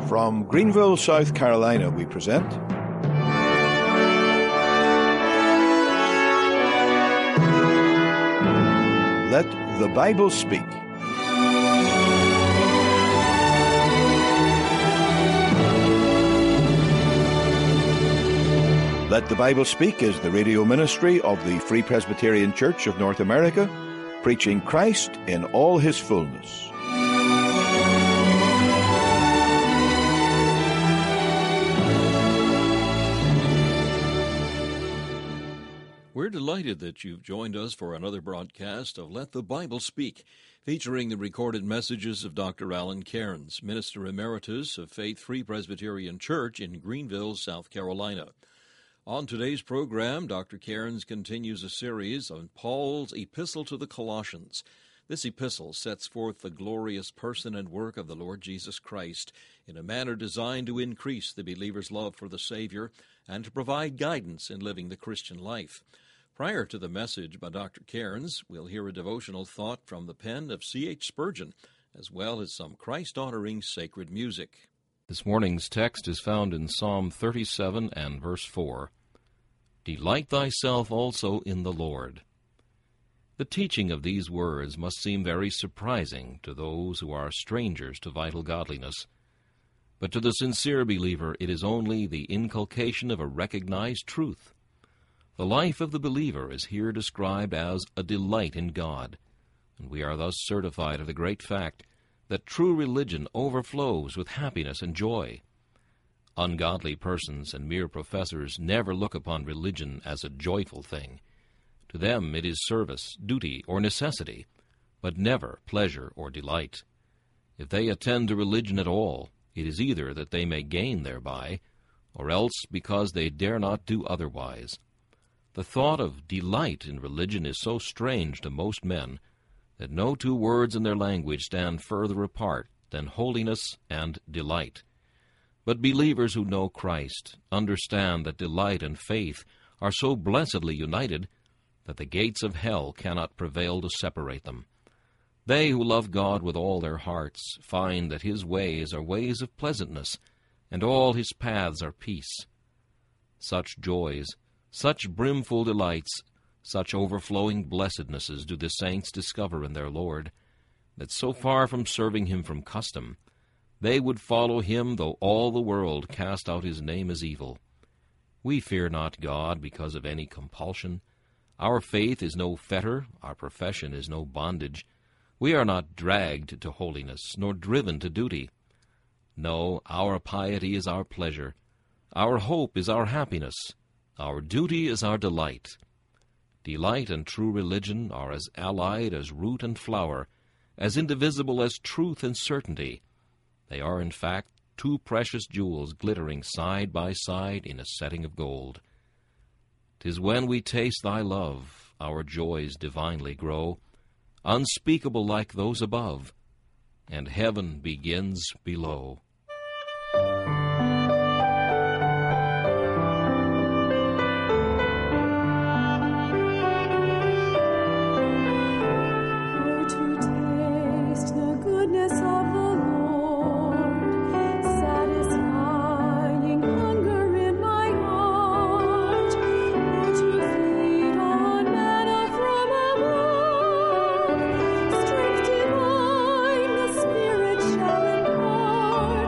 From Greenville, South Carolina, we present Let the Bible Speak. Let the Bible Speak is the radio ministry of the Free Presbyterian Church of North America, preaching Christ in all his fullness. We're delighted that you've joined us for another broadcast of Let the Bible Speak, featuring the recorded messages of Dr. Alan Cairns, Minister Emeritus of Faith Free Presbyterian Church in Greenville, South Carolina. On today's program, Dr. Cairns continues a series on Paul's Epistle to the Colossians. This epistle sets forth the glorious person and work of the Lord Jesus Christ in a manner designed to increase the believer's love for the Savior and to provide guidance in living the Christian life. Prior to the message by Dr. Cairns, we'll hear a devotional thought from the pen of C.H. Spurgeon, as well as some Christ-honoring sacred music. This morning's text is found in Psalm 37 and verse 4. Delight thyself also in the Lord. The teaching of these words must seem very surprising to those who are strangers to vital godliness. But to the sincere believer, it is only the inculcation of a recognized truth. The life of the believer is here described as a delight in God, and we are thus certified of the great fact that true religion overflows with happiness and joy. Ungodly persons and mere professors never look upon religion as a joyful thing. To them it is service, duty, or necessity, but never pleasure or delight. If they attend to religion at all, it is either that they may gain thereby, or else because they dare not do otherwise. The thought of delight in religion is so strange to most men that no two words in their language stand further apart than holiness and delight. But believers who know Christ understand that delight and faith are so blessedly united that the gates of hell cannot prevail to separate them. They who love God with all their hearts find that his ways are ways of pleasantness, and all his paths are peace. Such joys, such brimful delights, such overflowing blessednesses do the saints discover in their Lord, that so far from serving him from custom, they would follow him though all the world cast out his name as evil. We fear not God because of any compulsion. Our faith is no fetter, our profession is no bondage. We are not dragged to holiness, nor driven to duty. No, our piety is our pleasure. Our hope is our happiness. Our duty is our delight. Delight and true religion are as allied as root and flower, as indivisible as truth and certainty. They are, in fact, two precious jewels glittering side by side in a setting of gold. 'Tis when we taste thy love, our joys divinely grow, unspeakable like those above, and heaven begins below. Strength divine, the Spirit shall impart.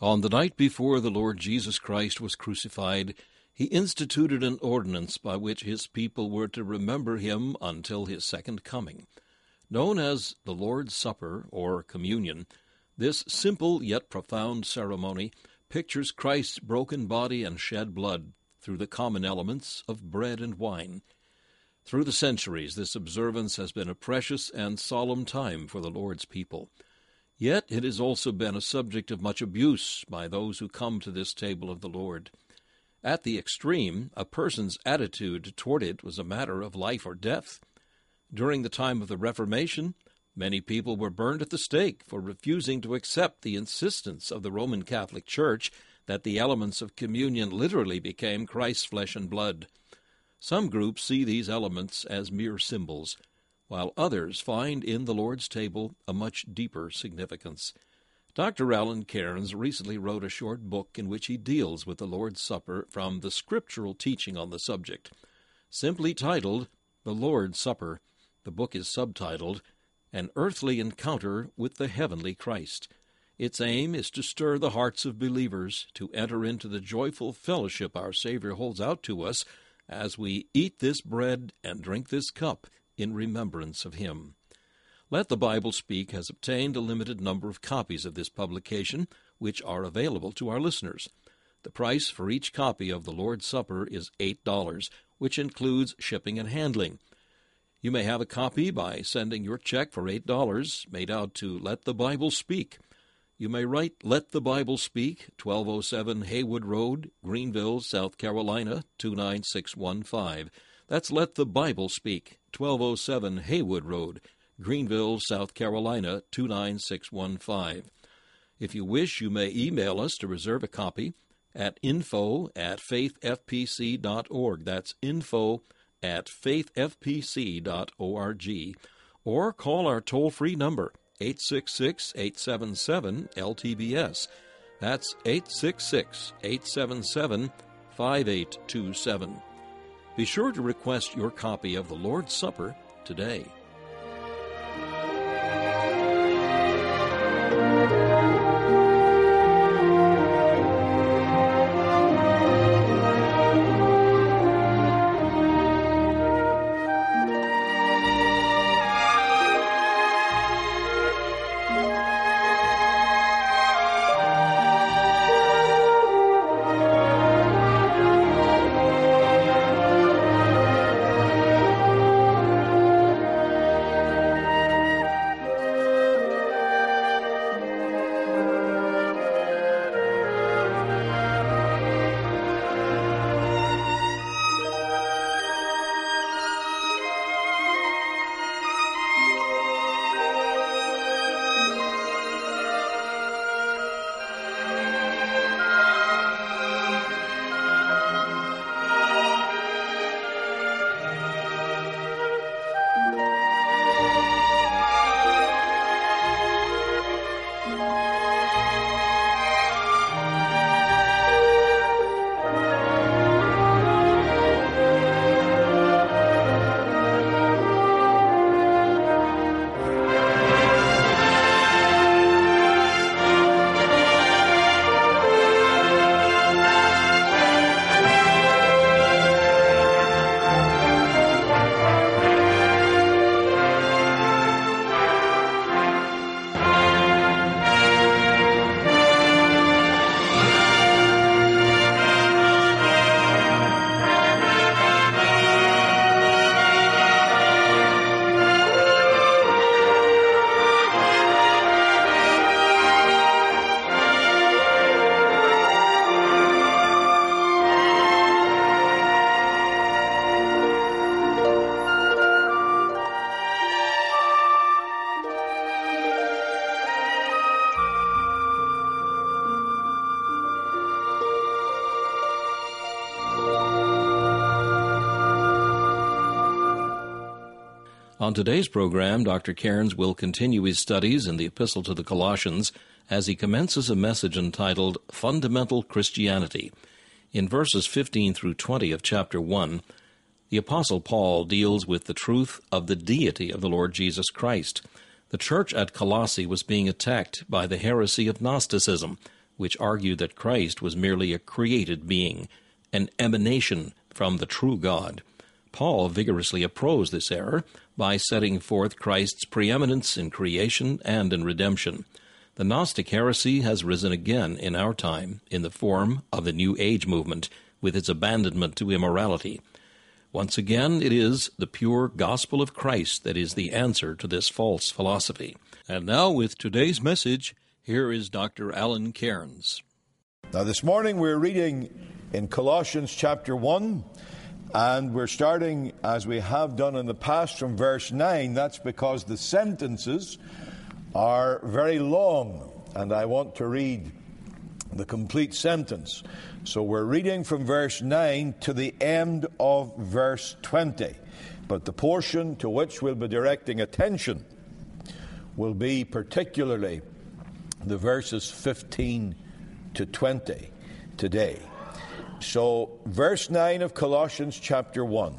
On the night before the Lord Jesus Christ was crucified, he instituted an ordinance by which his people were to remember him until his second coming. Known as the Lord's Supper, or Communion, this simple yet profound ceremony pictures Christ's broken body and shed blood through the common elements of bread and wine. Through the centuries, this observance has been a precious and solemn time for the Lord's people. Yet it has also been a subject of much abuse by those who come to this table of the Lord. At the extreme, a person's attitude toward it was a matter of life or death. During the time of the Reformation, many people were burned at the stake for refusing to accept the insistence of the Roman Catholic Church that the elements of communion literally became Christ's flesh and blood. Some groups see these elements as mere symbols, while others find in the Lord's table a much deeper significance. Dr. Alan Cairns recently wrote a short book in which he deals with the Lord's Supper from the scriptural teaching on the subject. Simply titled The Lord's Supper, the book is subtitled An Earthly Encounter with the Heavenly Christ. Its aim is to stir the hearts of believers to enter into the joyful fellowship our Savior holds out to us as we eat this bread and drink this cup in remembrance of him. Let the Bible Speak has obtained a limited number of copies of this publication, which are available to our listeners. The price for each copy of the Lord's Supper is $8, which includes shipping and handling. You may have a copy by sending your check for $8 made out to Let the Bible Speak. You may write Let the Bible Speak, 1207 Haywood Road, Greenville, South Carolina, 29615. That's Let the Bible Speak, 1207 Haywood Road, Greenville, South Carolina, 29615. If you wish, you may email us to reserve a copy at info@faithfpc.org. That's info@faithfpc.org. Or call our toll-free number, 866-877-LTBS. That's 866-877-5827. Be sure to request your copy of the Lord's Supper today. On today's program, Dr. Cairns will continue his studies in the Epistle to the Colossians as he commences a message entitled Fundamental Christianity. In verses 15 through 20 of chapter 1, the Apostle Paul deals with the truth of the deity of the Lord Jesus Christ. The church at Colossae was being attacked by the heresy of Gnosticism, which argued that Christ was merely a created being, an emanation from the true God. Paul vigorously opposed this error by setting forth Christ's preeminence in creation and in redemption. The Gnostic heresy has risen again in our time in the form of the New Age movement with its abandonment to immorality. Once again, it is the pure gospel of Christ that is the answer to this false philosophy. And now, with today's message, here is Dr. Alan Cairns. Now, this morning we're reading in Colossians chapter 1, and we're starting, as we have done in the past, from verse 9. That's because the sentences are very long, and I want to read the complete sentence. So we're reading from verse 9 to the end of verse 20. But the portion to which we'll be directing attention will be particularly the verses 15 to 20 today. So, verse 9 of Colossians chapter 1.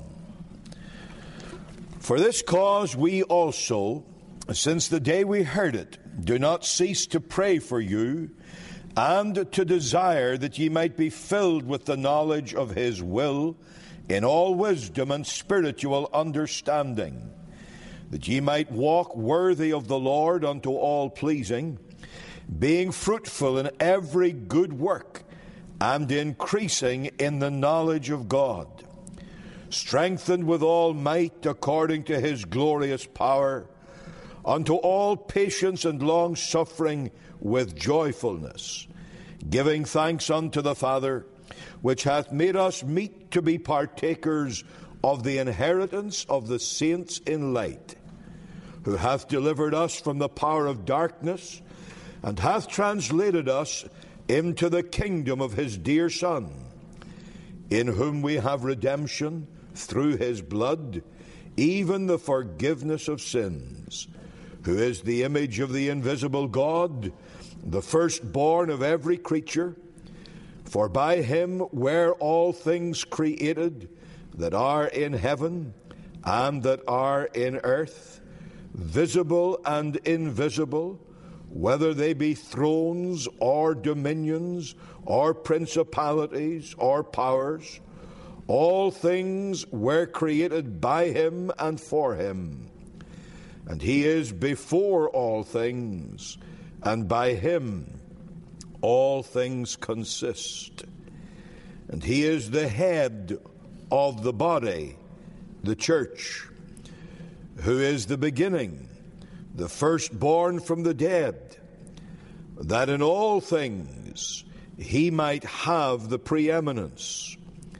For this cause we also, since the day we heard it, do not cease to pray for you, and to desire that ye might be filled with the knowledge of his will, in all wisdom and spiritual understanding, that ye might walk worthy of the Lord unto all pleasing, being fruitful in every good work, and increasing in the knowledge of God, strengthened with all might according to his glorious power, unto all patience and long-suffering with joyfulness, giving thanks unto the Father, which hath made us meet to be partakers of the inheritance of the saints in light, who hath delivered us from the power of darkness, and hath translated us into the kingdom of his dear Son, in whom we have redemption through his blood, even the forgiveness of sins, who is the image of the invisible God, the firstborn of every creature. For by him were all things created, that are in heaven and that are in earth, visible and invisible, whether they be thrones or dominions or principalities or powers. All things were created by him and for him. And he is before all things, and by him all things consist. And he is the head of the body, the church, who is the beginning, the firstborn from the dead, that in all things he might have the preeminence.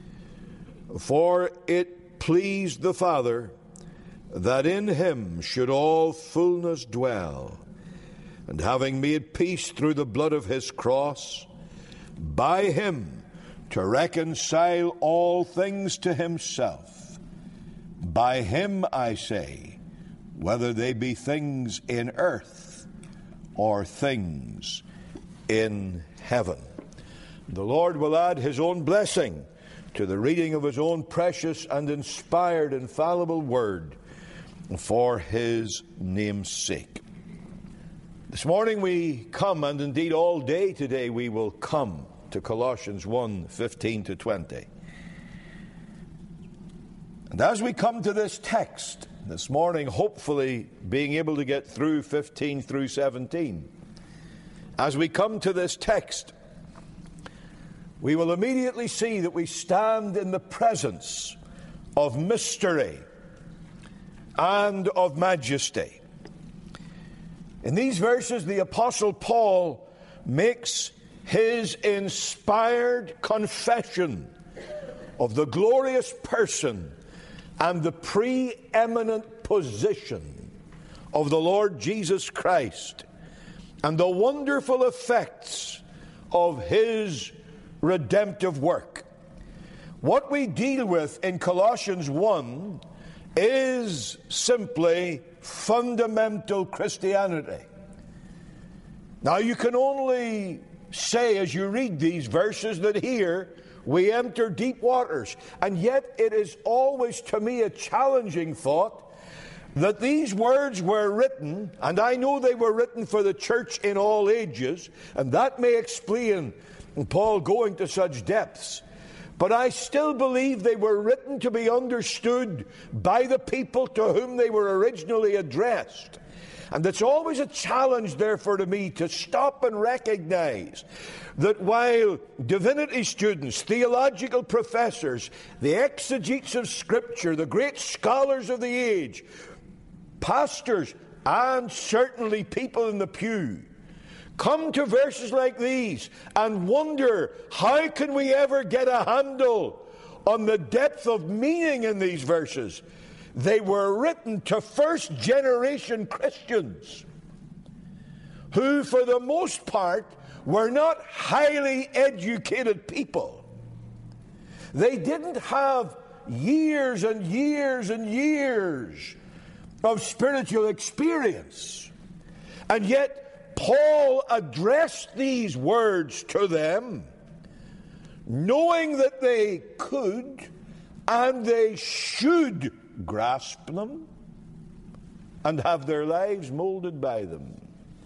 For it pleased the Father that in him should all fullness dwell, and having made peace through the blood of his cross, by him to reconcile all things to himself. By him, I say, whether they be things in earth or things in heaven. The Lord will add his own blessing to the reading of his own precious and inspired, infallible word for his name's sake. This morning we come, and indeed all day today we will come to Colossians 1, 15 to 20. And as we come to this text this morning, hopefully being able to get through 15 through 17, as we come to this text, we will immediately see that we stand in the presence of mystery and of majesty. In these verses, the Apostle Paul makes his inspired confession of the glorious person and the preeminent position of the Lord Jesus Christ and the wonderful effects of his redemptive work. What we deal with in Colossians 1 is simply fundamental Christianity. Now, you can only say as you read these verses that here we enter deep waters, and yet it is always to me a challenging thought that these words were written, and I know they were written for the church in all ages, and that may explain Paul going to such depths, but I still believe they were written to be understood by the people to whom they were originally addressed. And it's always a challenge, therefore, to me to stop and recognize that while divinity students, theological professors, the exegetes of Scripture, the great scholars of the age, pastors, and certainly people in the pew, come to verses like these and wonder, how can we ever get a handle on the depth of meaning in these verses? They were written to first-generation Christians who, for the most part, were not highly educated people. They didn't have years and years and years of spiritual experience. And yet, Paul addressed these words to them, knowing that they could and they should grasp them and have their lives molded by them.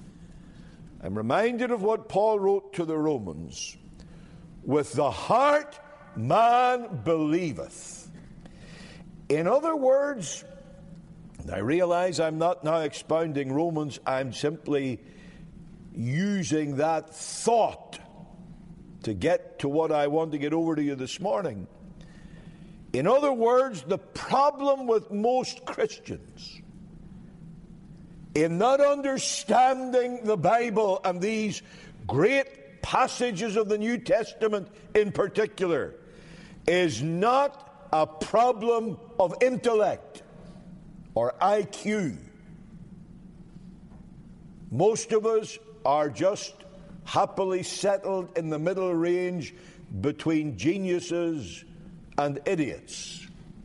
I'm reminded of what Paul wrote to the Romans. With the heart man believeth. In other words, I realize I'm not now expounding Romans, I'm simply using that thought to get to what I want to get over to you this morning. In other words, the problem with most Christians in not understanding the Bible and these great passages of the New Testament in particular is not a problem of intellect or IQ. Most of us are just happily settled in the middle range between geniuses and idiots.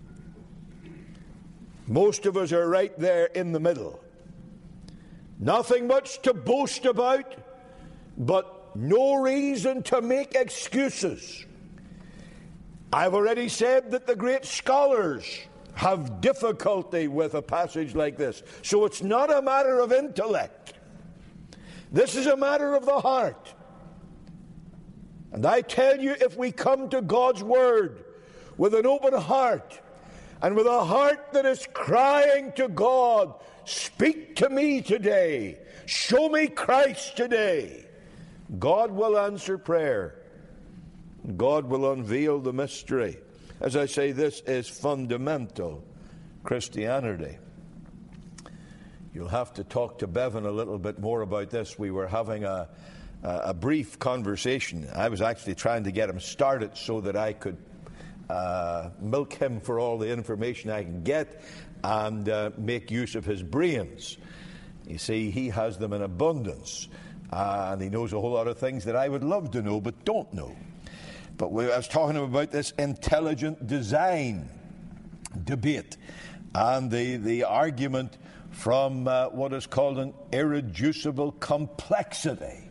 Most of us are right there in the middle. Nothing much to boast about, but no reason to make excuses. I've already said that the great scholars have difficulty with a passage like this. So it's not a matter of intellect. This is a matter of the heart. And I tell you, if we come to God's Word with an open heart, and with a heart that is crying to God, speak to me today, show me Christ today, God will answer prayer. God will unveil the mystery. As I say, this is fundamental Christianity. You'll have to talk to Bevan a little bit more about this. We were having a brief conversation. I was actually trying to get him started so that I could milk him for all the information I can get and make use of his brains. You see, he has them in abundance, and he knows a whole lot of things that I would love to know but don't know. But I was talking about this intelligent design debate and the argument from what is called an irreducible complexity,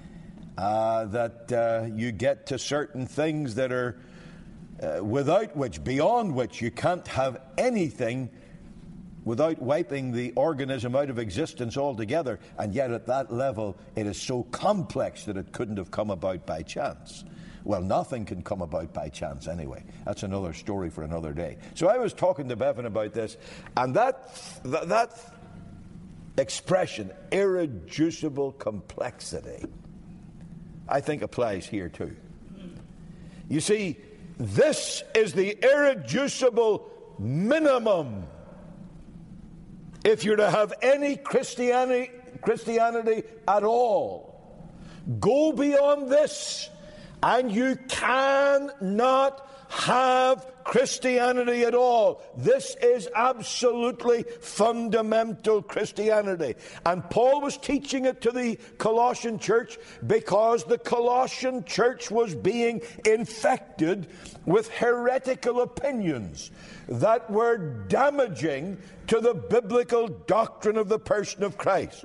that you get to certain things that are without which, beyond which, you can't have anything without wiping the organism out of existence altogether. And yet at that level, it is so complex that it couldn't have come about by chance. Well, nothing can come about by chance anyway. That's another story for another day. So I was talking to Bevan about this, and that expression, irreducible complexity, I think applies here too. You see, this is the irreducible minimum if you're to have any Christianity at all. Go beyond this, and you cannot have Christianity at all. This is absolutely fundamental Christianity. And Paul was teaching it to the Colossian church because the Colossian church was being infected with heretical opinions that were damaging to the biblical doctrine of the person of Christ.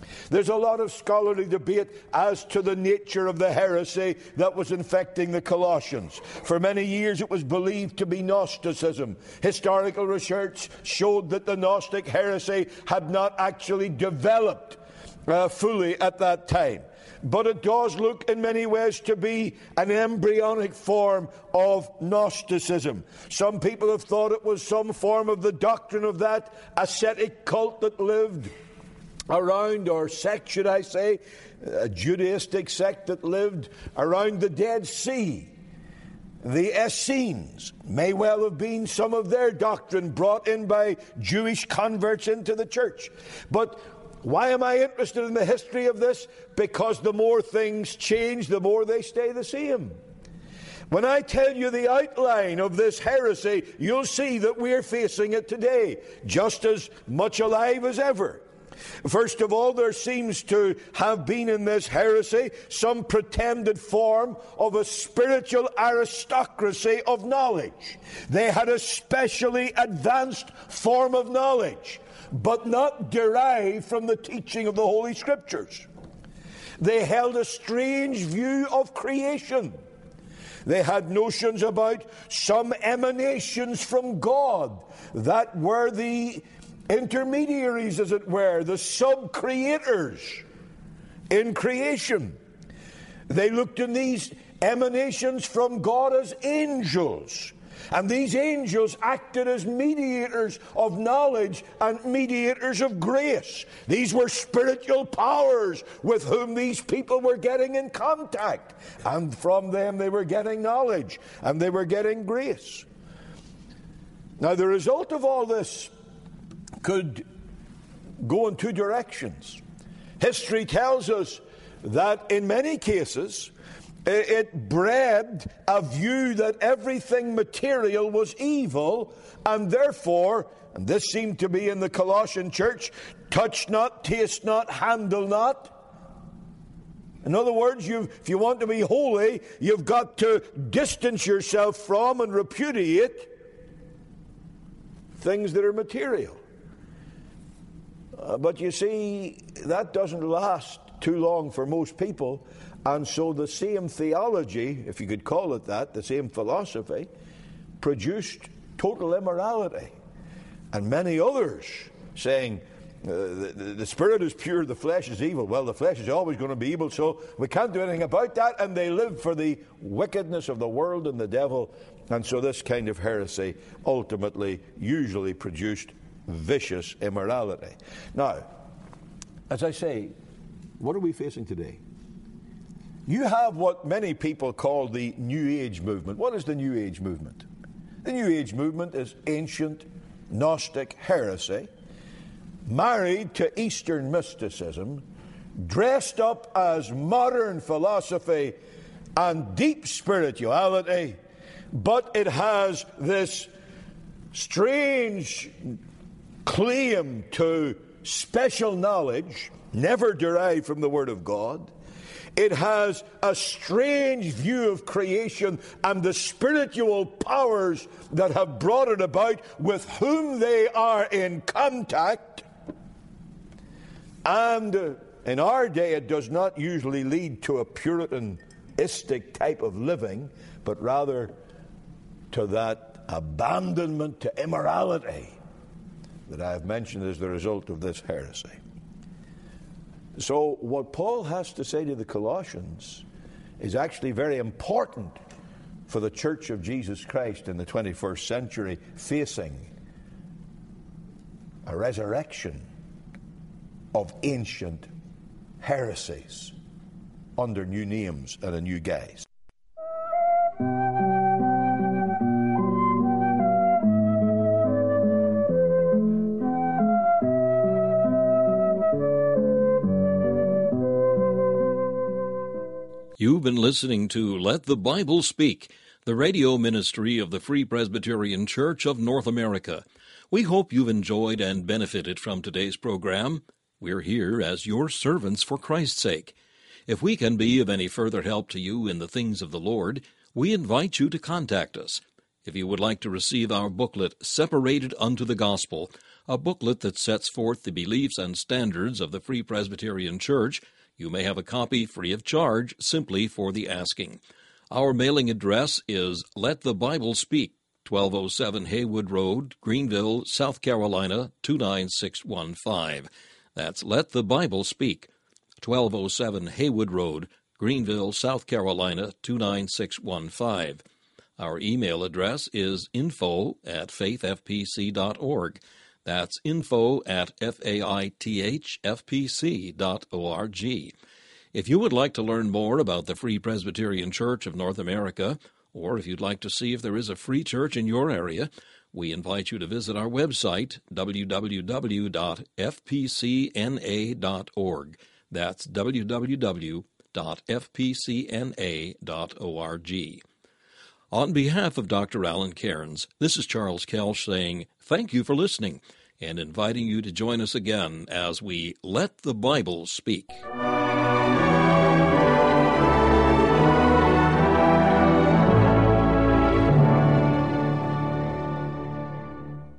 There's a lot of scholarly debate as to the nature of the heresy that was infecting the Colossians. For many years it was believed to be Gnosticism. Historical research showed that the Gnostic heresy had not actually developed fully at that time. But it does look in many ways to be an embryonic form of Gnosticism. Some people have thought it was some form of the doctrine of that ascetic cult that lived around, or sect should I say, a Judaistic sect that lived around the Dead Sea. The Essenes may well have been some of their doctrine brought in by Jewish converts into the church. But why am I interested in the history of this? Because the more things change, the more they stay the same. When I tell you the outline of this heresy, you'll see that we're facing it today, just as much alive as ever. First of all, there seems to have been in this heresy some pretended form of a spiritual aristocracy of knowledge. They had a specially advanced form of knowledge, but not derived from the teaching of the Holy Scriptures. They held a strange view of creation. They had notions about some emanations from God that were the intermediaries, as it were, the sub-creators in creation. They looked in these emanations from God as angels. And these angels acted as mediators of knowledge and mediators of grace. These were spiritual powers with whom these people were getting in contact. And from them they were getting knowledge and they were getting grace. Now, the result of all this could go in two directions. History tells us that in many cases it bred a view that everything material was evil, and therefore, and this seemed to be in the Colossian church, touch not, taste not, handle not. In other words, if you want to be holy, you've got to distance yourself from and repudiate things that are material. But you see, that doesn't last too long for most people. And so the same theology, if you could call it that, the same philosophy, produced total immorality. And many others saying, the spirit is pure, the flesh is evil. Well, the flesh is always going to be evil, so we can't do anything about that. And they live for the wickedness of the world and the devil. And so this kind of heresy ultimately usually produced vicious immorality. Now, as I say, what are we facing today? You have what many people call the New Age movement. What is the New Age movement? The New Age movement is ancient Gnostic heresy, married to Eastern mysticism, dressed up as modern philosophy and deep spirituality, but it has this strange claim to special knowledge, never derived from the Word of God. It has a strange view of creation and the spiritual powers that have brought it about, with whom they are in contact. And in our day, it does not usually lead to a Puritanistic type of living, but rather to that abandonment to immorality that I have mentioned as the result of this heresy. So what Paul has to say to the Colossians is actually very important for the Church of Jesus Christ in the 21st century, facing a resurrection of ancient heresies under new names and a new guise. You've been listening to Let the Bible Speak, the radio ministry of the Free Presbyterian Church of North America. We hope you've enjoyed and benefited from today's program. We're here as your servants for Christ's sake. If we can be of any further help to you in the things of the Lord, we invite you to contact us. If you would like to receive our booklet, Separated Unto the Gospel, a booklet that sets forth the beliefs and standards of the Free Presbyterian Church, you may have a copy free of charge simply for the asking. Our mailing address is Let the Bible Speak, 1207 Haywood Road, Greenville, South Carolina, 29615. That's Let the Bible Speak, 1207 Haywood Road, Greenville, South Carolina, 29615. Our email address is info@faithfpc.org. That's info@faithfpc.org. If you would like to learn more about the Free Presbyterian Church of North America, or if you'd like to see if there is a free church in your area, we invite you to visit our website, www.fpcna.org. That's www.fpcna.org. On behalf of Dr. Alan Cairns, this is Charles Kelsch saying thank you for listening and inviting you to join us again as we Let the Bible Speak.